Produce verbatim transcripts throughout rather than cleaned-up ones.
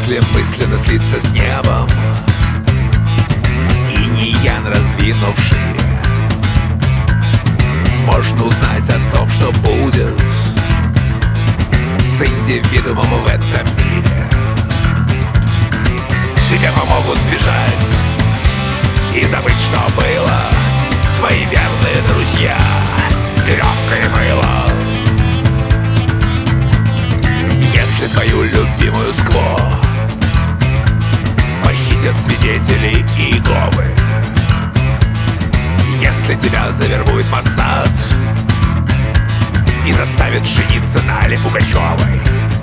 Если мысленно слиться с небом, и неян раздвинув шире, можно узнать о том, что будет с индивидуумом в этом мире. Тебе помогут сбежать и забыть, что было. Твои верные друзья, веревка и мыло. Если твою любимую скво похитят свидетели и Иеговы, если тебя завербует Моссад и заставит жениться на Але Пугачевой,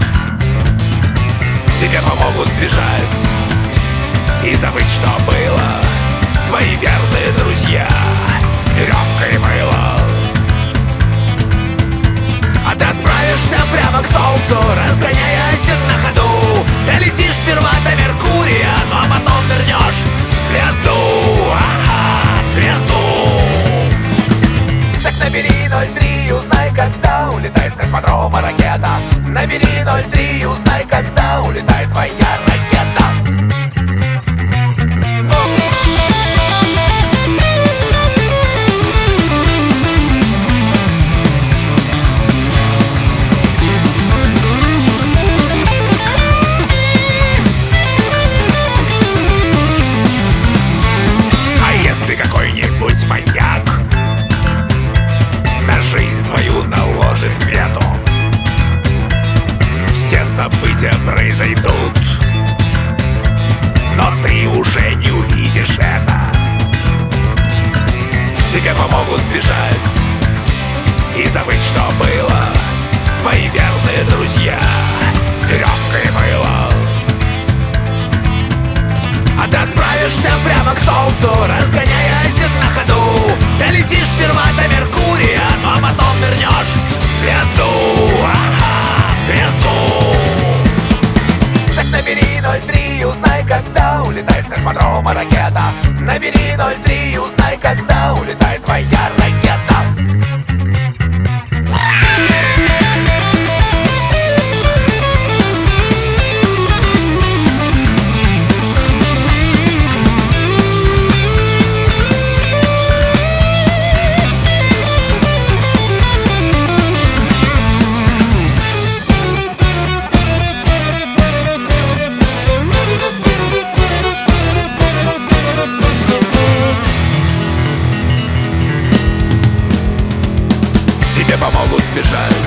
тебе помогут сбежать и забыть, что было. Твои верные друзья, веревка и мыло. А ты отправишься прямо к солнцу, разгоняясь на ходу. Долетишь сперва до Меркурия, ну а потом вернешь звезду. Ага, звезду. Так набери ноль три и узнай, когда улетает с космодрома ракета. Набери ноль три и узнай, когда улетает твоя ракета. События произойдут, но ты уже не увидишь это. Тебе помогут сбежать и забыть, что было. Твои верные друзья, веревка и мыло. А ты отправишься прямо к солнцу, разгоняясь на ходу. Долетишь сперва до Меркурия, ну а потом вернешь звезду. Ага, звезду. Так набери ноль три и узнай, когда улетает с космодрома ракета. Набери ноль три и узнай, когда улетает твоя ракета. Тебе помогут сбежать